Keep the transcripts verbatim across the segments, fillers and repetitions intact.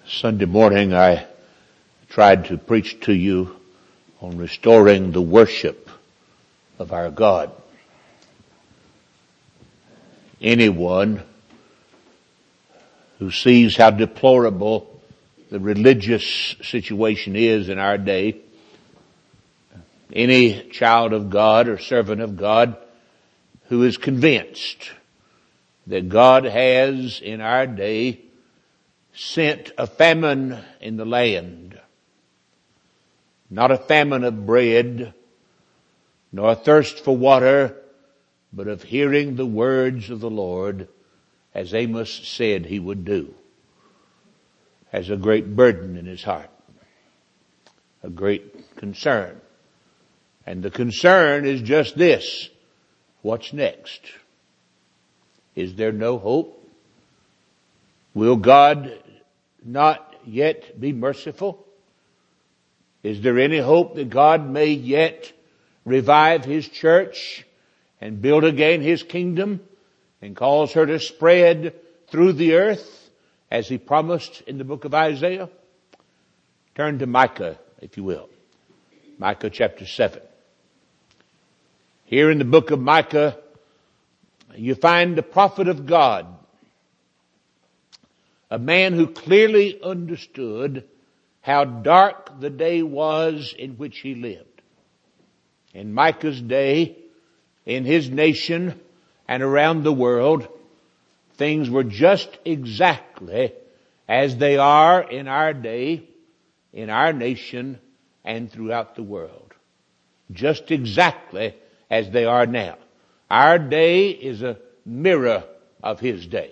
Sunday morning I tried to preach to you on restoring the worship of our God. Anyone who sees how deplorable the religious situation is in our day, any child of God or servant of God who is convinced that God has in our day sent a famine in the land, not a famine of bread, nor a thirst for water, but of hearing the words of the Lord, as Amos said he would do, has a great burden in his heart, a great concern. And the concern is just this: what's next? Is there no hope? Will God not yet be merciful? Is there any hope that God may yet revive His church and build again His kingdom and cause her to spread through the earth as He promised in the book of Isaiah? Turn to Micah, if you will. Micah chapter seven. Here in the book of Micah, you find the prophet of God, a man who clearly understood how dark the day was in which he lived. In Micah's day, in his nation and around the world, things were just exactly as they are in our day, in our nation, and throughout the world. Just exactly as they are now. Our day is a mirror of his day.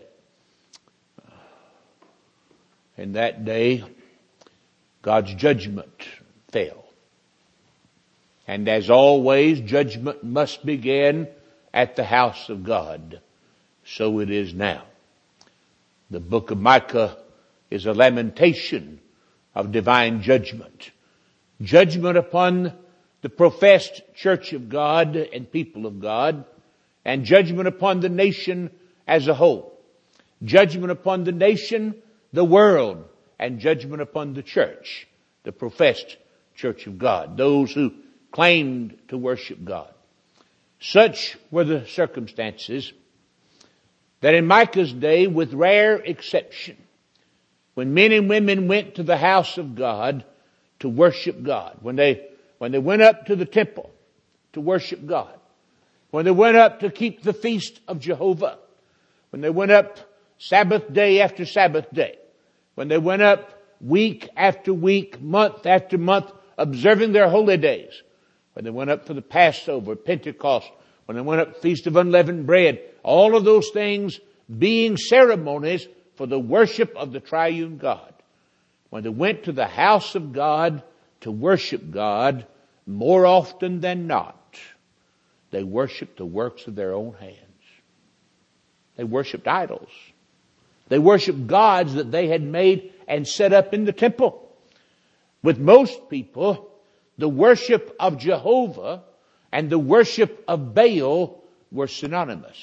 In that day, God's judgment fell. And as always, judgment must begin at the house of God. So it is now. The book of Micah is a lamentation of divine judgment. Judgment upon the professed church of God and people of God, and judgment upon the nation as a whole. Judgment upon the nation, the world, and judgment upon the church, the professed church of God, those who claimed to worship God. Such were the circumstances that in Micah's day, with rare exception, when men and women went to the house of God to worship God, when they, when they went up to the temple to worship God, when they went up to keep the feast of Jehovah, when they went up Sabbath day after Sabbath day, when they went up week after week, month after month, observing their holy days, when they went up for the Passover, Pentecost, when they went up Feast of Unleavened Bread, all of those things being ceremonies for the worship of the triune God. When they went to the house of God to worship God, more often than not, they worshiped the works of their own hands. They worshiped idols. They worshiped gods that they had made and set up in the temple. With most people, the worship of Jehovah and the worship of Baal were synonymous.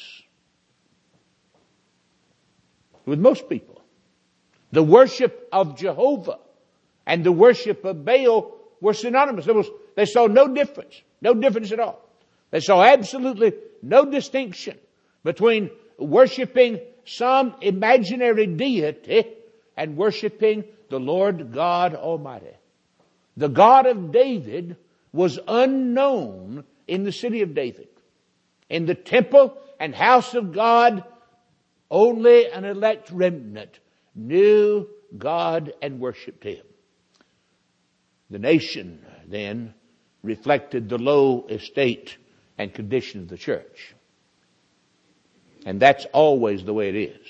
With most people, the worship of Jehovah and the worship of Baal were synonymous. There was, they saw no difference, no difference at all. They saw absolutely no distinction between worshiping some imaginary deity and worshiping the Lord God Almighty. The God of David was unknown in the city of David. In the temple and house of God, only an elect remnant knew God and worshiped Him. The nation then reflected the low estate and condition of the church. And that's always the way it is.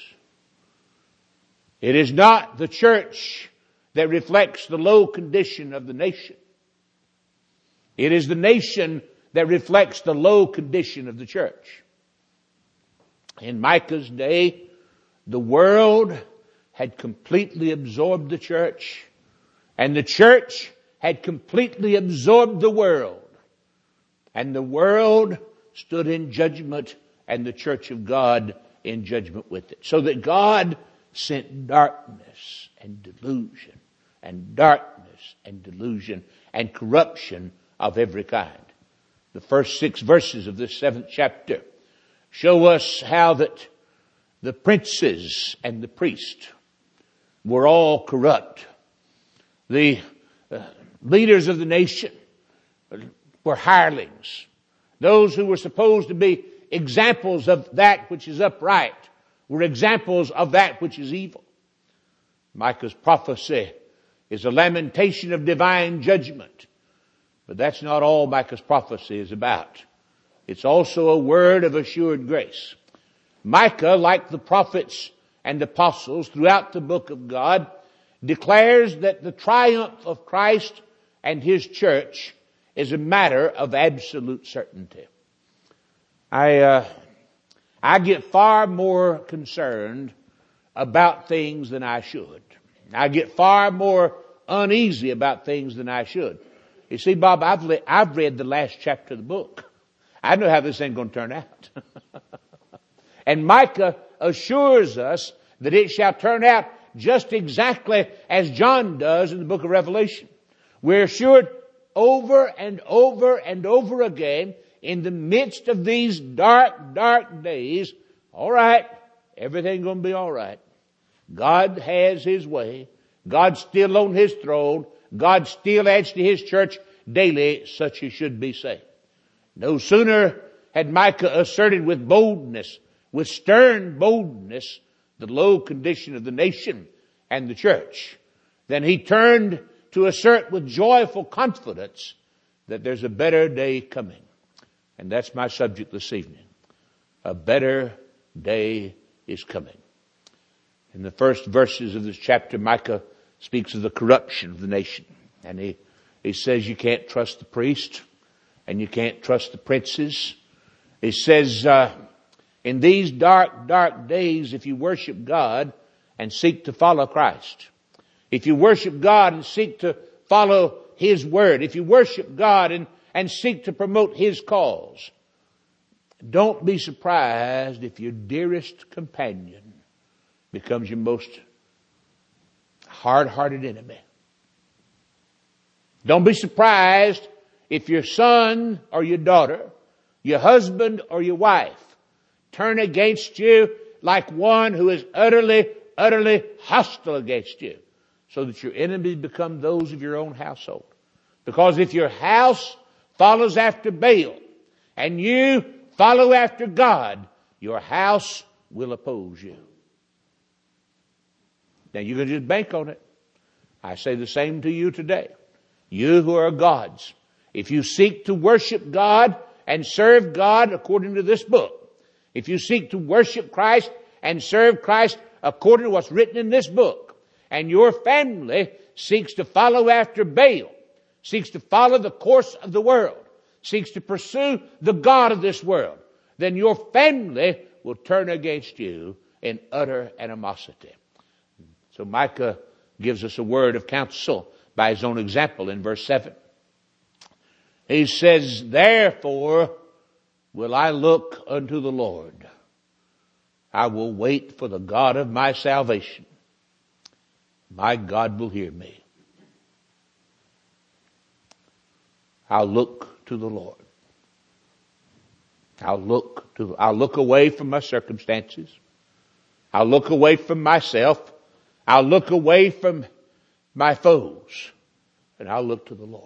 It is not the church that reflects the low condition of the nation. It is the nation that reflects the low condition of the church. In Micah's day, the world had completely absorbed the church, and the church had completely absorbed the world. And the world stood in judgment, and the church of God in judgment with it. So that God sent darkness and delusion and darkness and delusion and corruption of every kind. The first six verses of this seventh chapter show us how that the princes and the priests were all corrupt. The uh, leaders of the nation were hirelings. Those who were supposed to be examples of that which is upright were examples of that which is evil. Micah's prophecy is a lamentation of divine judgment. But that's not all Micah's prophecy is about. It's also a word of assured grace. Micah, like the prophets and apostles throughout the book of God, declares that the triumph of Christ and His church is a matter of absolute certainty. I, uh, I get far more concerned about things than I should. I get far more uneasy about things than I should. You see, Bob, I've, le- I've read the last chapter of the book. I know how this thing's going to turn out. And Micah assures us that it shall turn out just exactly as John does in the book of Revelation. We're assured over and over and over again in the midst of these dark, dark days, all right, everything's going to be all right. God has His way. God's still on His throne. God still adds to His church daily such as should be saved. No sooner had Micah asserted with boldness, with stern boldness, the low condition of the nation and the church, than he turned to assert with joyful confidence that there's a better day coming. And that's my subject this evening. A better day is coming. In the first verses of this chapter, Micah speaks of the corruption of the nation. And he, he says you can't trust the priest and you can't trust the princes. He says, uh, in these dark, dark days, if you worship God and seek to follow Christ, if you worship God and seek to follow His word, if you worship God and, and seek to promote His cause, don't be surprised if your dearest companion becomes your most hard-hearted enemy. Don't be surprised if your son or your daughter, your husband or your wife, turn against you like one who is utterly, utterly hostile against you, so that your enemies become those of your own household. Because if your house follows after Baal and you follow after God, your house will oppose you. Now you can just bank on it. I say the same to you today. You who are God's, if you seek to worship God and serve God according to this book, if you seek to worship Christ and serve Christ according to what's written in this book, and your family seeks to follow after Baal, seeks to follow the course of the world, seeks to pursue the God of this world, then your family will turn against you in utter animosity. So Micah gives us a word of counsel by his own example in verse seven. He says, therefore will I look unto the Lord. I will wait for the God of my salvation. My God will hear me. I'll look to the Lord. I'll look to, I'll look away from my circumstances. I'll look away from myself. I'll look away from my foes. And I'll look to the Lord.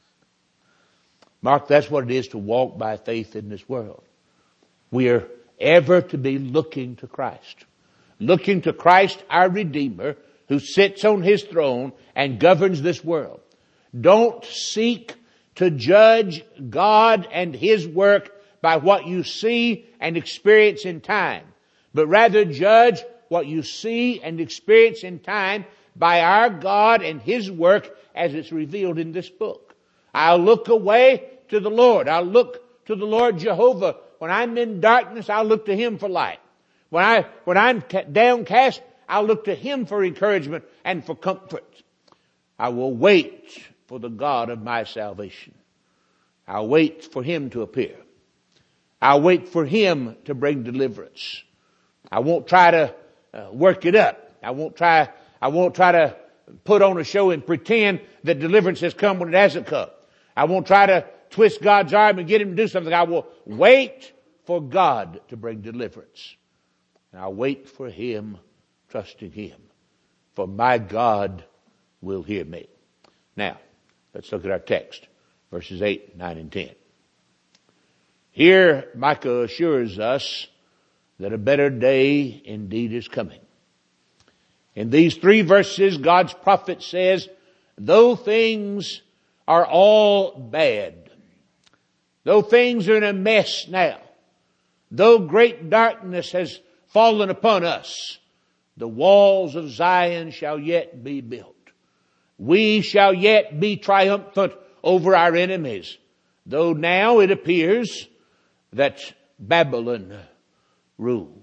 Mark, that's what it is to walk by faith in this world. We are ever to be looking to Christ. Looking to Christ, our Redeemer, who sits on His throne and governs this world. Don't seek to judge God and His work by what you see and experience in time, but rather judge what you see and experience in time by our God and His work as it's revealed in this book. I'll look away to the Lord. I'll look to the Lord Jehovah. When I'm in darkness, I'll look to Him for light. When I, when I'm downcast, I'll look to Him for encouragement and for comfort. I will wait for the God of my salvation. I'll wait for Him to appear. I'll wait for Him to bring deliverance. I won't try to uh, work it up. I won't try, I won't try to put on a show and pretend that deliverance has come when it hasn't come. I won't try to twist God's arm and get him to do something. I will wait for God to bring deliverance. And I'll wait for him, trusting him. For my God will hear me. Now, let's look at our text. Verses eight, nine, and ten. Here, Micah assures us that a better day indeed is coming. In these three verses, God's prophet says, though things are all bad, though things are in a mess now, though great darkness has fallen upon us, the walls of Zion shall yet be built. We shall yet be triumphant over our enemies, though now it appears that Babylon rules.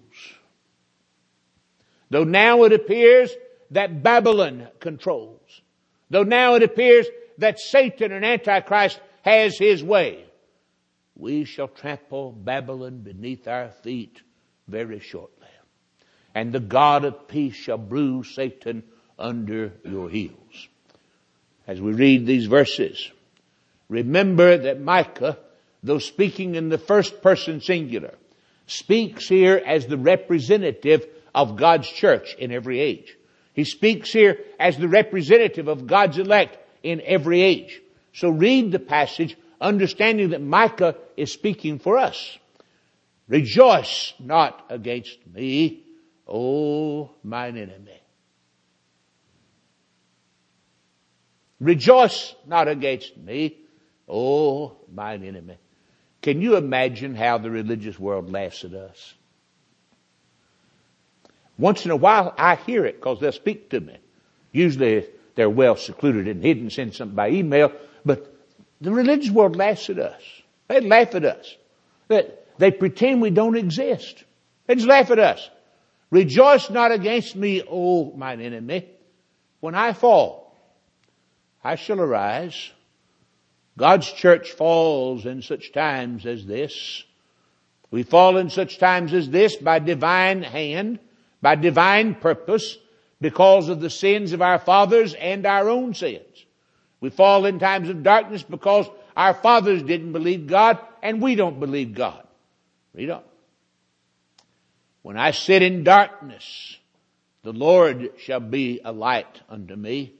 Though now it appears that Babylon controls. Though now it appears that Satan and Antichrist has his way. We shall trample Babylon beneath our feet very shortly. And the God of peace shall bruise Satan under your heels. As we read these verses, remember that Micah, though speaking in the first person singular, speaks here as the representative of God's church in every age. He speaks here as the representative of God's elect in every age. So read the passage understanding that Micah is speaking for us. Rejoice not against me, O mine enemy. Rejoice not against me, O mine enemy. Can you imagine how the religious world laughs at us? Once in a while I hear it because they'll speak to me. Usually they're well secluded and hidden, send something by email, but the religious world laughs at us. They laugh at us. They, they pretend we don't exist. They just laugh at us. Rejoice not against me, O mine enemy. When I fall, I shall arise. God's church falls in such times as this. We fall in such times as this by divine hand, by divine purpose, because of the sins of our fathers and our own sins. We fall in times of darkness because our fathers didn't believe God and we don't believe God. Read on. When I sit in darkness, the Lord shall be a light unto me.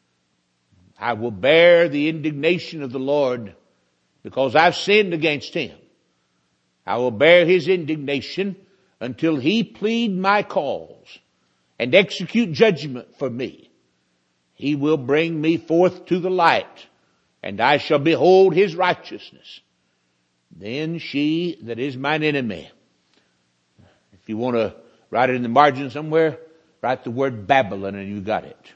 I will bear the indignation of the Lord because I've sinned against him. I will bear his indignation until he plead my cause and execute judgment for me. He will bring me forth to the light, and I shall behold his righteousness. Then she that is mine enemy. If you want to write it in the margin somewhere, write the word Babylon and you got it.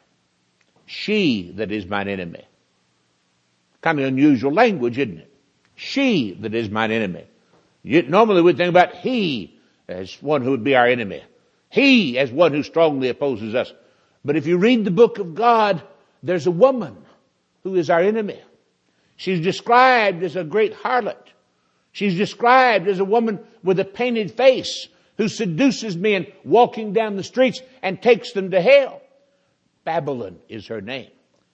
She that is mine enemy. Kind of unusual language, isn't it? She that is mine enemy. You, normally we'd think about he as one who would be our enemy. He as one who strongly opposes us. But if you read the book of God, there's a woman who is our enemy. She's described as a great harlot. She's described as a woman with a painted face who seduces men walking down the streets and takes them to hell. Babylon is her name.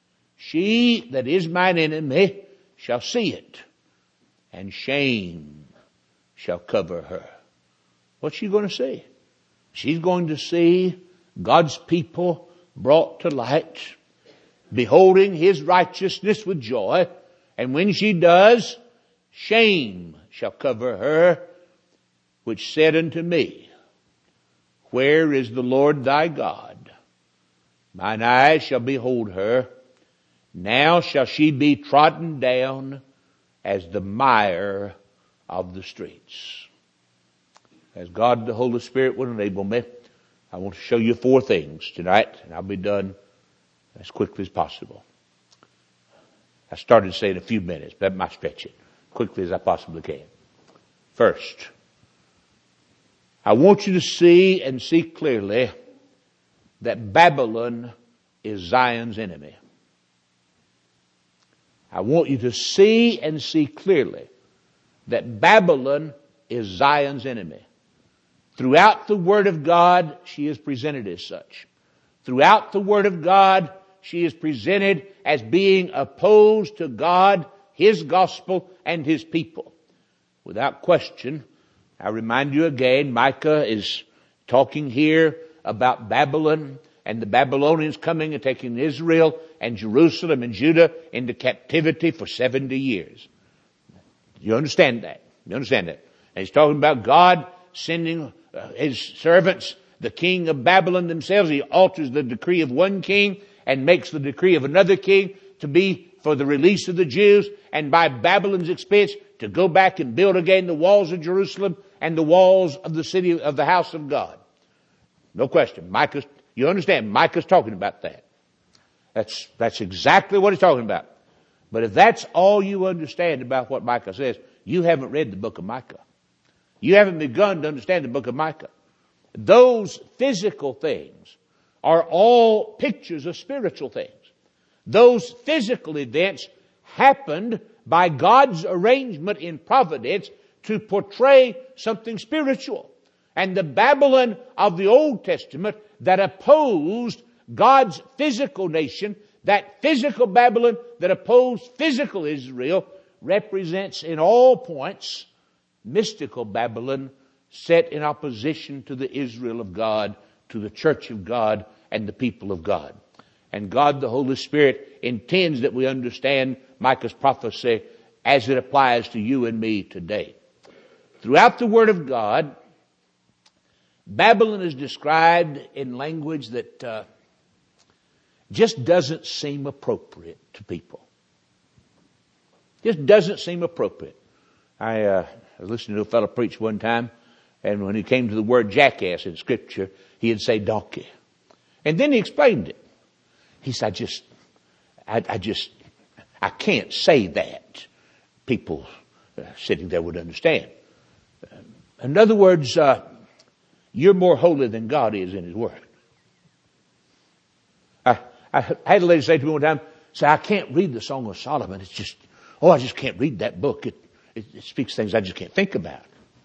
She that is mine enemy shall see it, and shame shall cover her. What's she going to see? She's going to see God's people brought to light, beholding his righteousness with joy. And when she does, shame shall cover her, which said unto me, where is the Lord thy God? Mine eyes shall behold her. Now shall she be trodden down as the mire of the streets. As God the Holy Spirit will enable me, I want to show you four things tonight, and I'll be done as quickly as possible. I started to say in a few minutes, but I might stretch it quickly as I possibly can. First, I want you to see and see clearly that Babylon is Zion's enemy. I want you to see and see clearly that Babylon is Zion's enemy. Throughout the Word of God, she is presented as such. Throughout the Word of God, she is presented as being opposed to God, His gospel, and His people. Without question, I remind you again, Micah is talking here about Babylon and the Babylonians coming and taking Israel and Jerusalem and Judah into captivity for seventy years. You understand that? You understand that? And he's talking about God sending uh, His servants, the king of Babylon themselves. He alters the decree of one king and makes the decree of another king to be for the release of the Jews, and by Babylon's expense to go back and build again the walls of Jerusalem and the walls of the city of the house of God. No question. Micah's, you understand, Micah's talking about that. That's, that's exactly what he's talking about. But if that's all you understand about what Micah says, you haven't read the book of Micah. You haven't begun to understand the book of Micah. Those physical things are all pictures of spiritual things. Those physical events happened by God's arrangement in providence to portray something spiritual. And the Babylon of the Old Testament that opposed God's physical nation, that physical Babylon that opposed physical Israel, represents in all points mystical Babylon set in opposition to the Israel of God, to the church of God and the people of God. And God, the Holy Spirit, intends that we understand Micah's prophecy as it applies to you and me today. Throughout the Word of God, Babylon is described in language that uh, just doesn't seem appropriate to people. Just doesn't seem appropriate. I, uh, I was listening to a fellow preach one time, and when he came to the word jackass in Scripture, he'd say donkey. And then he explained it. He said, I just, I, I just, I can't say that. People uh, sitting there would understand. Uh, in other words, uh, you're more holy than God is in His Word. I, I had a lady say to me one time, say, I can't read the Song of Solomon. It's just, oh, I just can't read that book. It, it, it speaks things I just can't think about.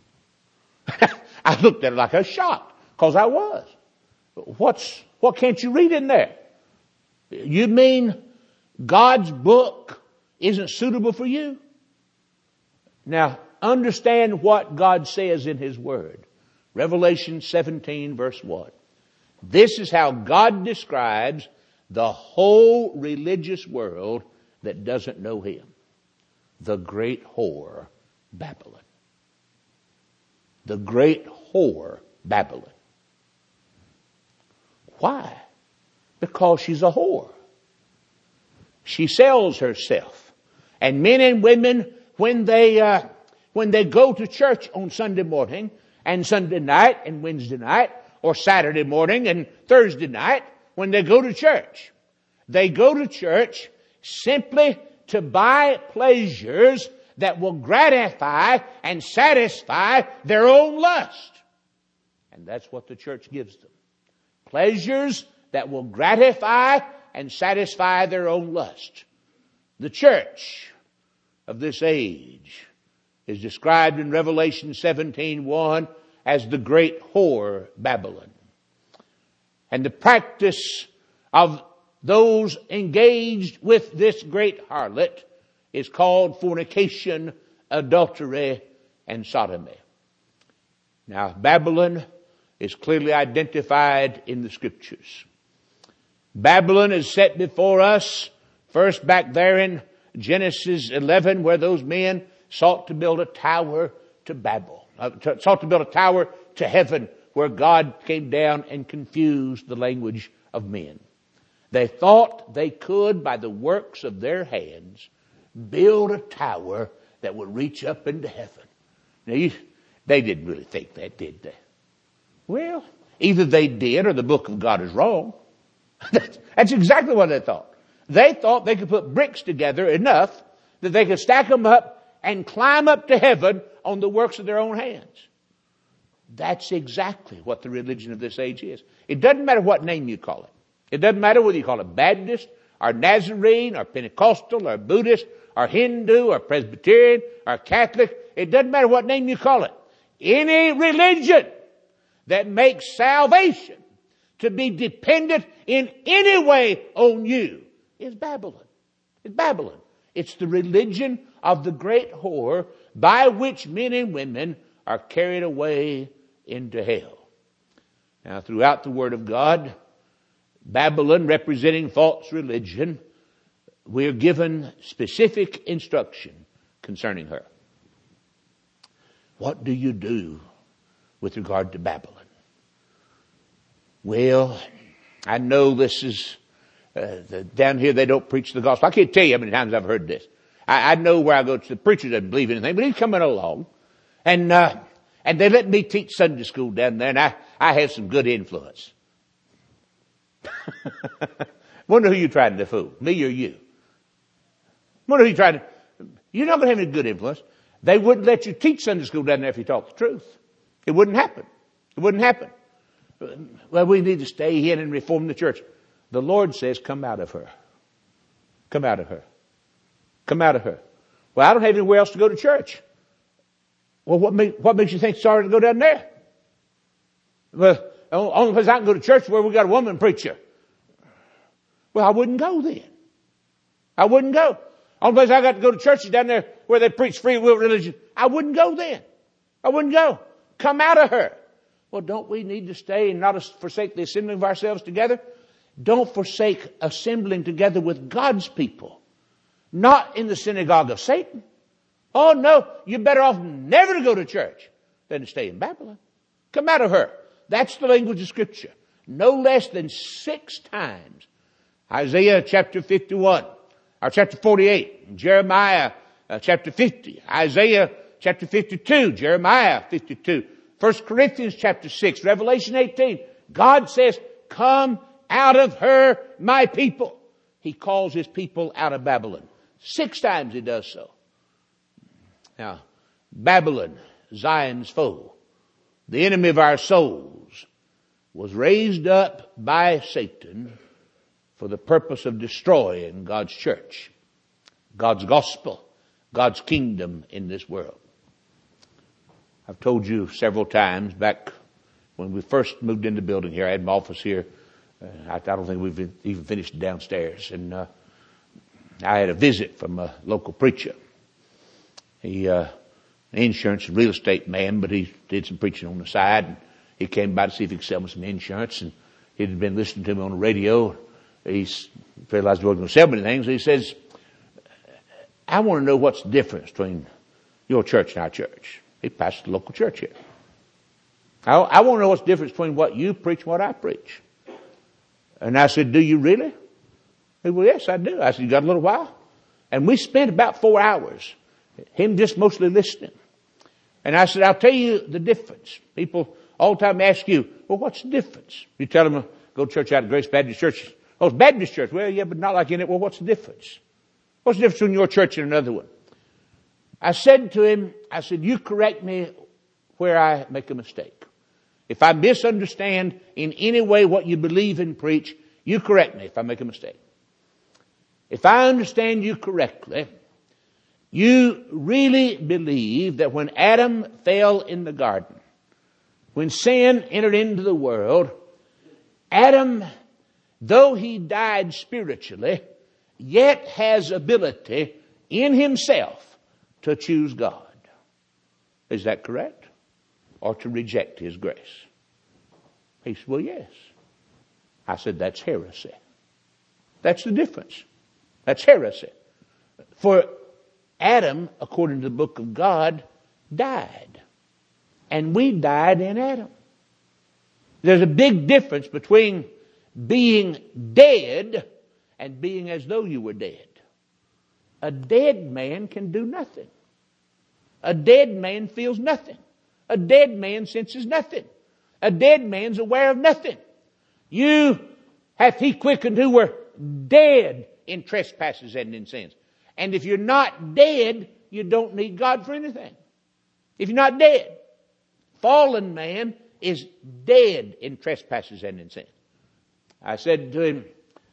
I looked at it like I was shocked, because I was. What's, what can't you read in there? You mean God's book isn't suitable for you? Now, understand what God says in His Word. Revelation seventeen verse one. This is how God describes the whole religious world that doesn't know Him. The great whore, Babylon. The great whore, Babylon. Why? Because she's a whore. She sells herself. And men and women, when they, uh, when they go to church on Sunday morning and Sunday night and Wednesday night, or Saturday morning and Thursday night, when they go to church, they go to church simply to buy pleasures that will gratify and satisfy their own lust. And that's what the church gives them. Pleasures that will gratify and satisfy their own lust. The church of this age is described in Revelation seventeen one as the great whore Babylon. And the practice of those engaged with this great harlot is called fornication, adultery, and sodomy. Now, Babylon is clearly identified in the Scriptures. Babylon is set before us first back there in Genesis eleven, where those men sought to build a tower to Babel, uh, to, sought to build a tower to heaven, where God came down and confused the language of men. They thought they could, by the works of their hands, build a tower that would reach up into heaven. Now, you, they didn't really think that, did they? Well, either they did or the book of God is wrong. That's, that's exactly what they thought. They thought they could put bricks together enough that they could stack them up and climb up to heaven on the works of their own hands. That's exactly what the religion of this age is. It doesn't matter what name you call it. It doesn't matter whether you call it Baptist or Nazarene or Pentecostal or Buddhist or Hindu or Presbyterian or Catholic. It doesn't matter what name you call it. Any religion that makes salvation to be dependent in any way on you is Babylon. It's Babylon. It's the religion of the great whore by which men and women are carried away into hell. Now, throughout the Word of God, Babylon representing false religion, we are given specific instruction concerning her. What do you do with regard to Babylon? Well, I know this is, uh, the, down here they don't preach the gospel. I can't tell you how many times I've heard this. I, I know where I go to, the preacher doesn't believe anything, but he's coming along. And, uh, and they let me teach Sunday school down there, and I, I have some good influence. Wonder who you're trying to fool, me or you? Wonder who you're trying to, you're not going to have any good influence. They wouldn't let you teach Sunday school down there if you taught the truth. It wouldn't happen. It wouldn't happen. Well, we need to stay in and reform the church. The Lord says, come out of her. Come out of her. Come out of her. Well, I don't have anywhere else to go to church. Well, what, make, what makes you think it's sorry to go down there? Well, the only place I can go to church is where we got a woman preacher. Well, I wouldn't go then. I wouldn't go. Only place I got to go to church is down there where they preach free will religion. I wouldn't go then. I wouldn't go. Come out of her. Well, don't we need to stay and not forsake the assembling of ourselves together? Don't forsake assembling together with God's people. Not in the synagogue of Satan. Oh no, you're better off never to go to church than to stay in Babylon. Come out of her. That's the language of Scripture. No less than six times. Isaiah chapter fifty-one, or chapter forty-eight, Jeremiah uh, chapter fifty, Isaiah chapter fifty-two, Jeremiah fifty-two, First Corinthians chapter six, Revelation eighteen. God says, come out of her, my people. He calls his people out of Babylon. Six times he does so. Now, Babylon, Zion's foe, the enemy of our souls, was raised up by Satan for the purpose of destroying God's church, God's gospel, God's kingdom in this world. I've told you several times back when we first moved into the building here, I had my office here. Uh, I, I don't think we've even finished downstairs. And uh, I had a visit from a local preacher. He, uh, an insurance and real estate man, but he did some preaching on the side. And he came by to see if he could sell me some insurance. And he'd been listening to me on the radio. He realized he wasn't going to sell me anything. So he says, I want to know what's the difference between your church and our church. He pastors the local church here. I, I want to know what's the difference between what you preach and what I preach. And I said, do you really? He said, well, yes, I do. I said, you got a little while? And we spent about four hours, him just mostly listening. And I said, I'll tell you the difference. People all the time ask you, well, what's the difference? You tell them, go to church out of Grace Baptist Church. Oh, it's Baptist Church. Well, yeah, but not like in it. Well, what's the difference? What's the difference between your church and another one? I said to him, I said, you correct me where I make a mistake. If I misunderstand in any way what you believe and preach, you correct me if I make a mistake. If I understand you correctly, you really believe that when Adam fell in the garden, when sin entered into the world, Adam, though he died spiritually, yet has ability in himself to choose God. Is that correct? Or to reject his grace? He said, well, yes. I said, that's heresy. That's the difference. That's heresy. For Adam, according to the book of God, died. And we died in Adam. There's a big difference between being dead and being as though you were dead. A dead man can do nothing. A dead man feels nothing. A dead man senses nothing. A dead man's aware of nothing. You hath he quickened who were dead in trespasses and in sins. And if you're not dead, you don't need God for anything. If you're not dead, fallen man is dead in trespasses and in sin. I said to him,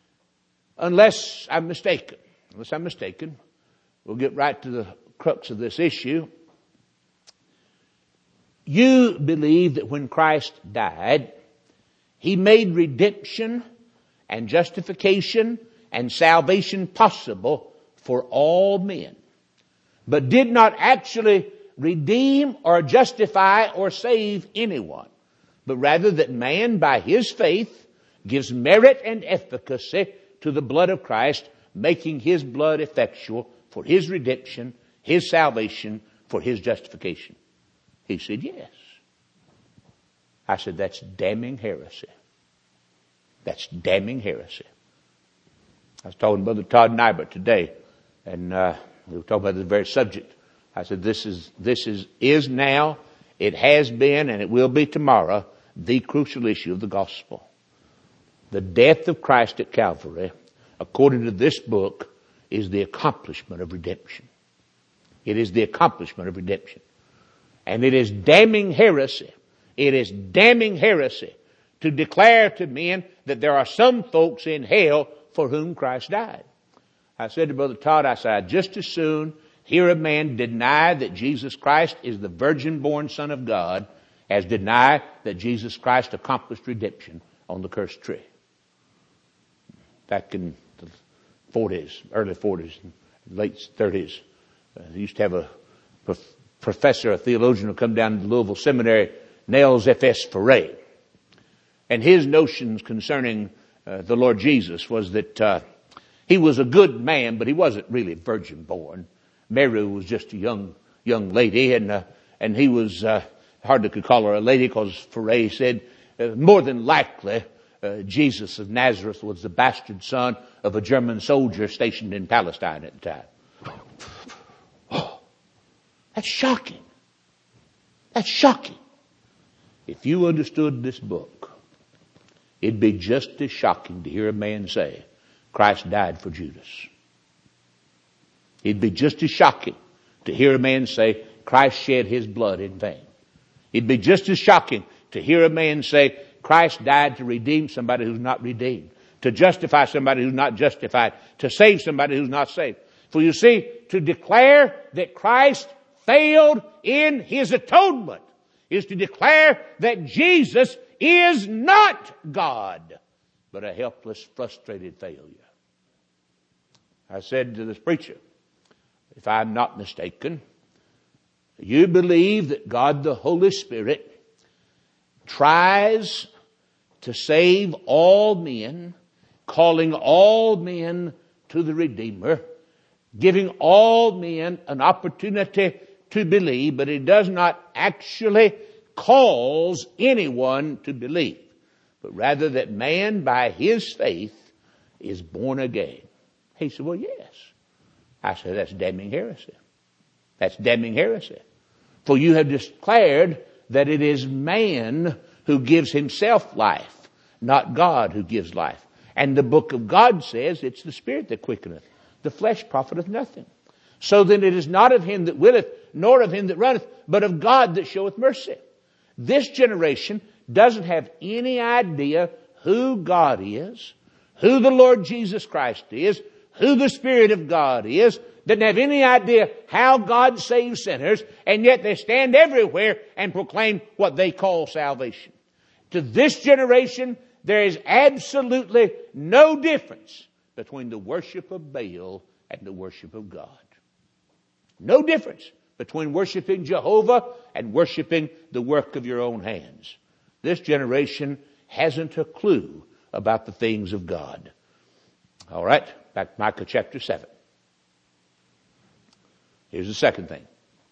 unless I'm mistaken, unless I'm mistaken, we'll get right to the crux of this issue. You believe that when Christ died, He made redemption and justification and salvation possible for all men, but did not actually redeem or justify or save anyone, but rather that man by his faith gives merit and efficacy to the blood of Christ, making his blood effectual for his redemption, his salvation, for his justification. He said, yes. I said, that's damning heresy. That's damning heresy. I was talking to Brother Todd Nybert today, and uh, we were talking about this very subject. I said, this is, this is, is now, it has been, and it will be tomorrow, the crucial issue of the gospel. The death of Christ at Calvary, according to this book, is the accomplishment of redemption. It is the accomplishment of redemption. And it is damning heresy. It is damning heresy to declare to men that there are some folks in hell for whom Christ died. I said to Brother Todd, I said, I'd just as soon hear a man deny that Jesus Christ is the virgin-born Son of God as deny that Jesus Christ accomplished redemption on the cursed tree. Back in the forties, early forties, late thirties, uh, they used to have a prof- professor, a theologian who come down to Louisville Seminary, Nels F S Ferre. And his notions concerning uh, the Lord Jesus was that uh, he was a good man, but he wasn't really virgin born. Mary was just a young young lady, and uh, and he was uh, hardly could call her a lady, because Ferre said uh, more than likely uh, Jesus of Nazareth was the bastard son of a German soldier stationed in Palestine at the time. Oh, that's shocking. That's shocking. If you understood this book, it'd be just as shocking to hear a man say, Christ died for Judas. It'd be just as shocking to hear a man say, Christ shed his blood in vain. It'd be just as shocking to hear a man say, Christ died to redeem somebody who's not redeemed, to justify somebody who's not justified, to save somebody who's not saved. For you see, to declare that Christ failed in his atonement is to declare that Jesus is not God, but a helpless, frustrated failure. I said to this preacher, if I'm not mistaken, you believe that God the Holy Spirit tries to save all men, calling all men to the Redeemer, giving all men an opportunity to believe, but He does not actually cause anyone to believe, but rather that man by his faith is born again. He said, well, yes. I said, that's damning heresy. That's damning heresy. For you have declared that it is man who gives himself life, not God who gives life. And the book of God says it's the Spirit that quickeneth. The flesh profiteth nothing. So then it is not of him that willeth, nor of him that runneth, but of God that showeth mercy. This generation doesn't have any idea who God is, who the Lord Jesus Christ is, who the Spirit of God is, doesn't have any idea how God saves sinners, and yet they stand everywhere and proclaim what they call salvation. To this generation, there is absolutely no difference between the worship of Baal and the worship of God. No difference between worshiping Jehovah and worshiping the work of your own hands. This generation hasn't a clue about the things of God. All right, back to Micah chapter seven. Here's the second thing.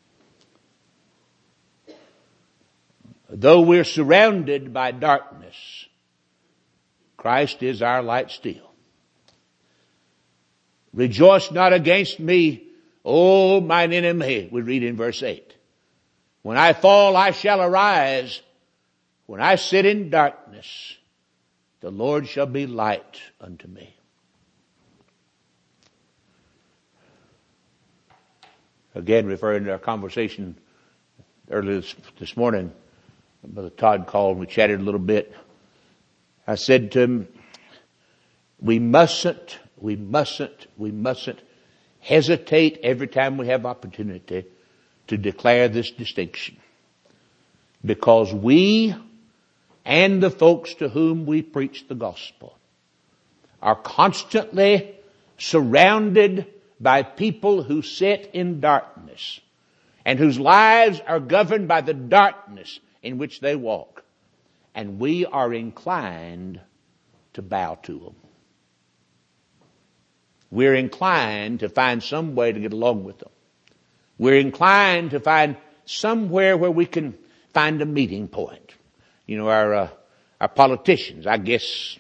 Though we're surrounded by darkness, Christ is our light still. Rejoice not against me, O mine enemy, we read in verse eight. When I fall, I shall arise. When I sit in darkness, the Lord shall be light unto me. Again, referring to our conversation earlier this, this morning, Brother Todd called and we chatted a little bit. I said to him, we mustn't, we mustn't, we mustn't hesitate every time we have opportunity to declare this distinction. Because we and the folks to whom we preach the gospel are constantly surrounded by people who sit in darkness and whose lives are governed by the darkness in which they walk. And we are inclined to bow to them. We're inclined to find some way to get along with them. We're inclined to find somewhere where we can find a meeting point. You know, our uh, our politicians, I guess,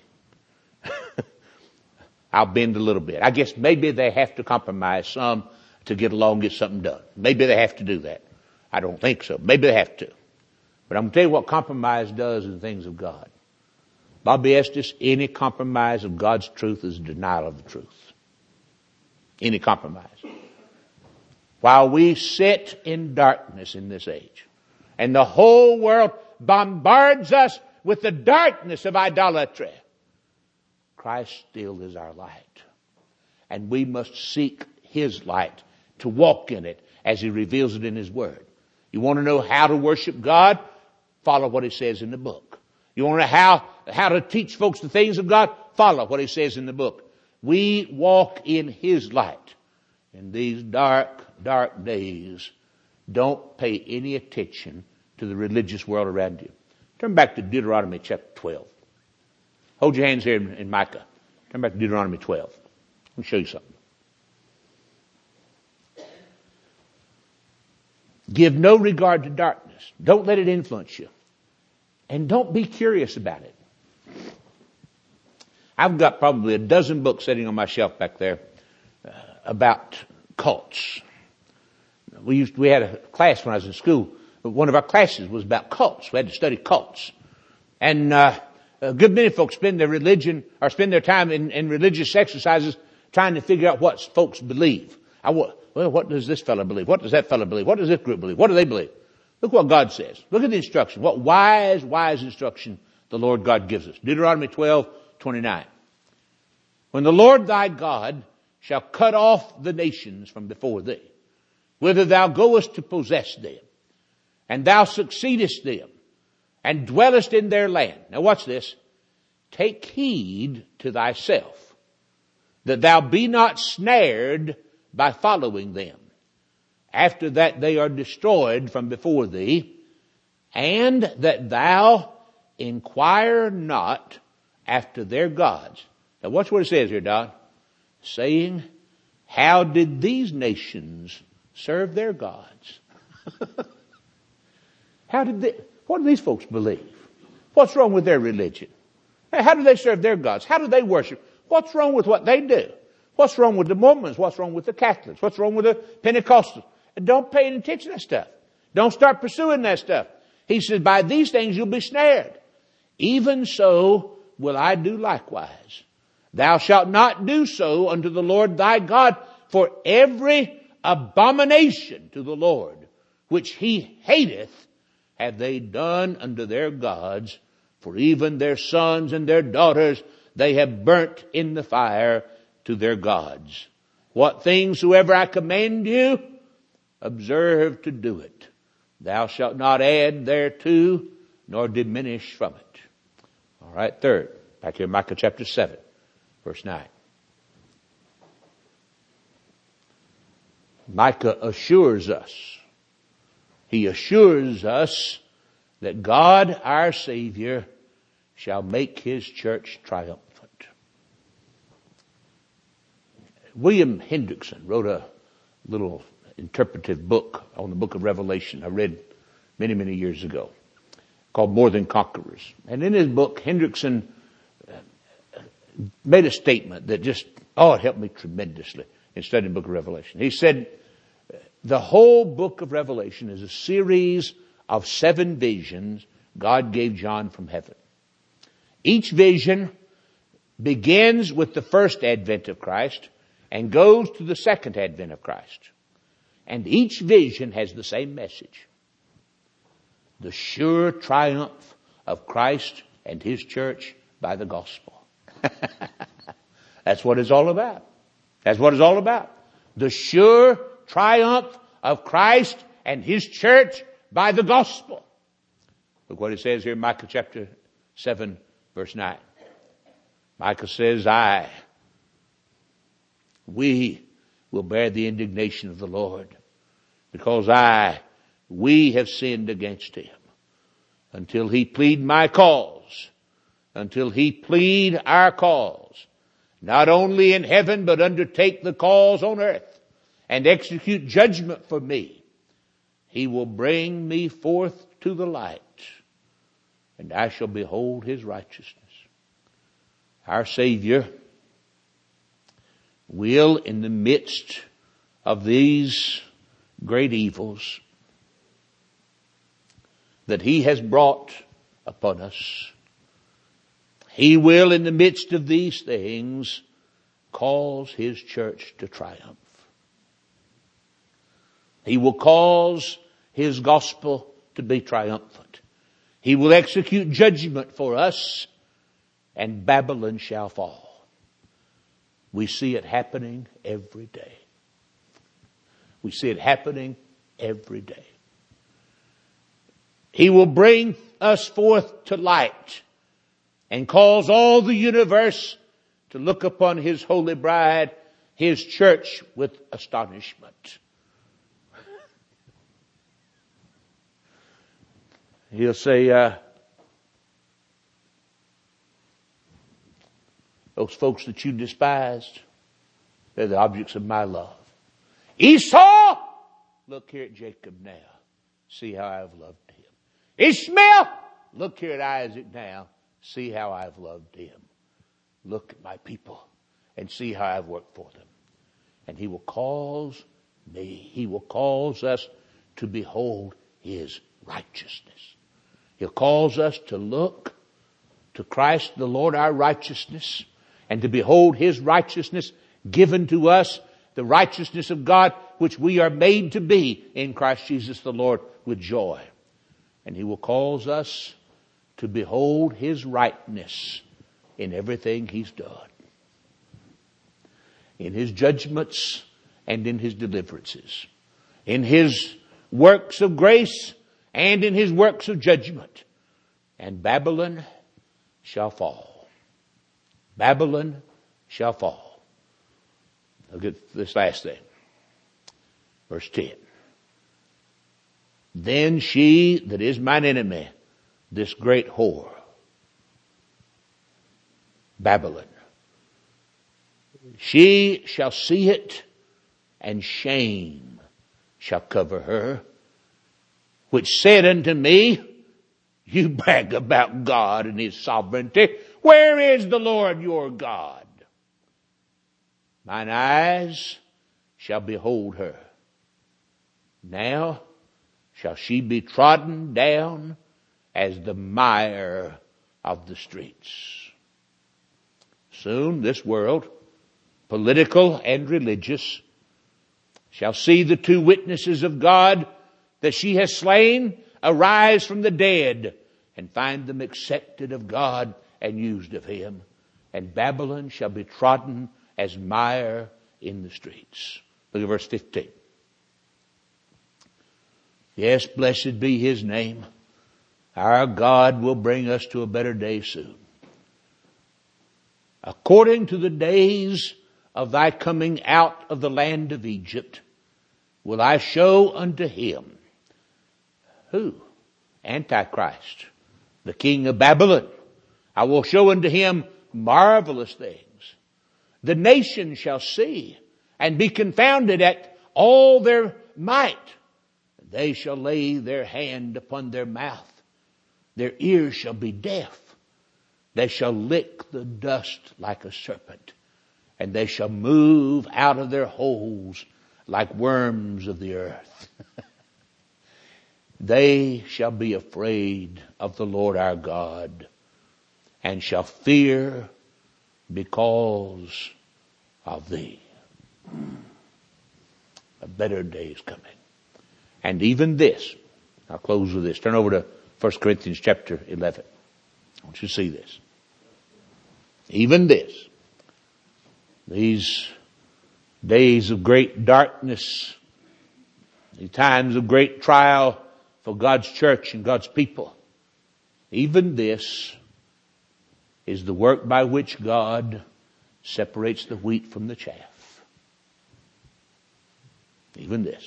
I'll bend a little bit. I guess maybe they have to compromise some to get along, get something done. Maybe they have to do that. I don't think so. Maybe they have to. But I'm going to tell you what compromise does in the things of God. Bobby Estes, any compromise of God's truth is denial of the truth. Any compromise. While we sit in darkness in this age, and the whole world bombards us with the darkness of idolatry, Christ still is our light. And we must seek His light to walk in it as He reveals it in His Word. You want to know how to worship God? Follow what He says in the book. You want to know how, how to teach folks the things of God? Follow what He says in the book. We walk in His light. In these dark, dark days, don't pay any attention to the religious world around you. Turn back to Deuteronomy chapter twelve. Hold your hands here in, in Micah. Turn back to Deuteronomy twelve. Let me show you something. Give no regard to darkness. Don't let it influence you. And don't be curious about it. I've got probably a dozen books sitting on my shelf back there uh, about cults. We used we had a class when I was in school. One of our classes was about cults. We had to study cults. And uh, a good many folks spend their religion or spend their time in, in religious exercises trying to figure out what folks believe. I, well, what does this fellow believe? What does that fellow believe? What does this group believe? What do they believe? Look what God says. Look at the instruction. What wise, wise instruction the Lord God gives us. Deuteronomy twelve twenty-nine. When the Lord thy God shall cut off the nations from before thee, whither thou goest to possess them, and thou succeedest them, and dwellest in their land. Now watch this. Take heed to thyself, that thou be not snared by following them, after that they are destroyed from before thee, and that thou inquire not after their gods. Now watch what it says here, Don. Saying, how did these nations serve their gods? How did they, what do these folks believe? What's wrong with their religion? How do they serve their gods? How do they worship? What's wrong with what they do? What's wrong with the Mormons? What's wrong with the Catholics? What's wrong with the Pentecostals? And don't pay any attention to that stuff. Don't start pursuing that stuff. He says, by these things you'll be snared. Even so will I do likewise. Thou shalt not do so unto the Lord thy God, for every abomination to the Lord, which He hateth, have they done unto their gods, for even their sons and their daughters they have burnt in the fire to their gods. What things soever I command you, observe to do it. Thou shalt not add thereto, nor diminish from it. All right, third, back here in Micah chapter seven, verse nine. Micah assures us, he assures us that God, our Savior, shall make His church triumphant. William Hendrickson wrote a little interpretive book on the book of Revelation I read many, many years ago called More Than Conquerors. And in his book, Hendrickson made a statement that just, oh, it helped me tremendously in studying the book of Revelation. He said, the whole book of Revelation is a series of seven visions God gave John from heaven. Each vision begins with the first advent of Christ and goes to the second advent of Christ. And each vision has the same message. The sure triumph of Christ and His church by the gospel. That's what it's all about. That's what it's all about. The sure triumph of Christ and His church by the gospel. Look what it says here in Micah chapter seven verse nine. Micah says, I, we will bear the indignation of the Lord, because I, we have sinned against him, until he plead my cause, until he plead our cause, not only in heaven, but undertake the cause on earth, and execute judgment for me. He will bring me forth to the light, and I shall behold his righteousness. Our Savior will, in the midst of these great evils that he has brought upon us, he will, in the midst of these things, cause his church to triumph. He will cause his gospel to be triumphant. He will execute judgment for us, and Babylon shall fall. We see it happening every day. We see it happening every day. He will bring us forth to light and cause all the universe to look upon his holy bride, his church, with astonishment. He'll say, uh, those folks that you despised, they're the objects of my love. Esau, look here at Jacob now. See how I've loved him. Ishmael, look here at Isaac now. See how I've loved him. Look at my people and see how I've worked for them. And he will cause me, he will cause us to behold his righteousness. He'll cause us to look to Christ the Lord our righteousness, and to behold his righteousness given to us, the righteousness of God, which we are made to be in Christ Jesus the Lord, with joy. And he will cause us to behold his rightness in everything he's done, in his judgments and in his deliverances, in his works of grace and in his works of judgment. And Babylon shall fall. Babylon shall fall. Look at this last thing. Verse ten. Then she that is mine enemy, this great whore, Babylon, she shall see it, and shame shall cover her, which said unto me, you brag about God and his sovereignty. Where is the Lord your God? Mine eyes shall behold her. Now shall she be trodden down as the mire of the streets. Soon this world, political and religious, shall see the two witnesses of God that she has slain arise from the dead, and find them accepted of God and used of him. And Babylon shall be trodden as mire in the streets. Look at verse fifteen. Yes, blessed be his name. Our God will bring us to a better day soon. According to the days of thy coming out of the land of Egypt, will I show unto him. Who? Antichrist, the king of Babylon. I will show unto him marvelous things. The nation shall see and be confounded at all their might. They shall lay their hand upon their mouth. Their ears shall be deaf. They shall lick the dust like a serpent, and they shall move out of their holes like worms of the earth. They shall be afraid of the Lord our God, and shall fear because of thee. A better day is coming. And even this, I'll close with this. Turn over to First Corinthians chapter eleven. I want you to see this. Even this, these days of great darkness, these times of great trial for God's church and God's people, even this is the work by which God separates the wheat from the chaff. Even this.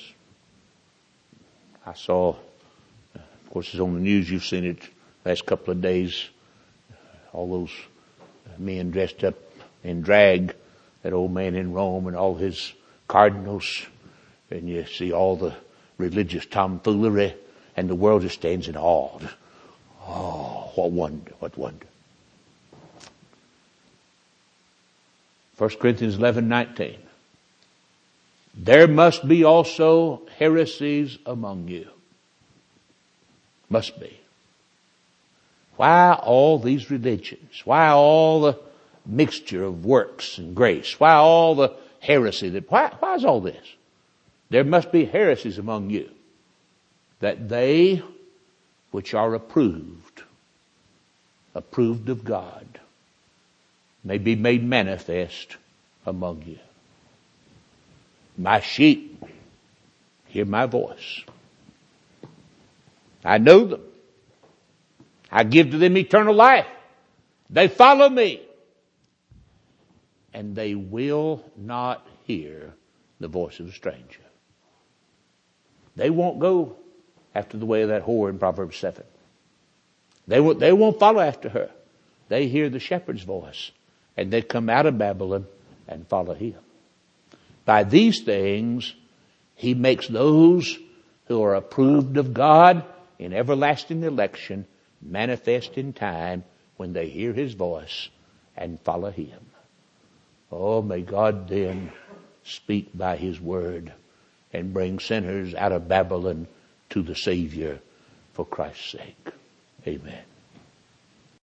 I saw, of course it's on the news, you've seen it last couple of days, all those men dressed up in drag, that old man in Rome and all his cardinals, and you see all the religious tomfoolery, and the world just stands in awe. Oh, what wonder, what wonder. First Corinthians eleven nineteen. There must be also heresies among you. Must be. Why all these religions? Why all the mixture of works and grace? Why all the heresy? That why, why is all this? There must be heresies among you, that they which are approved, approved of God, may be made manifest among you. My sheep hear my voice. I know them. I give to them eternal life. They follow me. And they will not hear the voice of a stranger. They won't go after the way of that whore in Proverbs seven. They won't, they won't follow after her. They hear the shepherd's voice, and they come out of Babylon and follow him. By these things, he makes those who are approved of God in everlasting election manifest in time when they hear his voice and follow him. Oh, may God then speak by his word and bring sinners out of Babylon to the Savior for Christ's sake. Amen.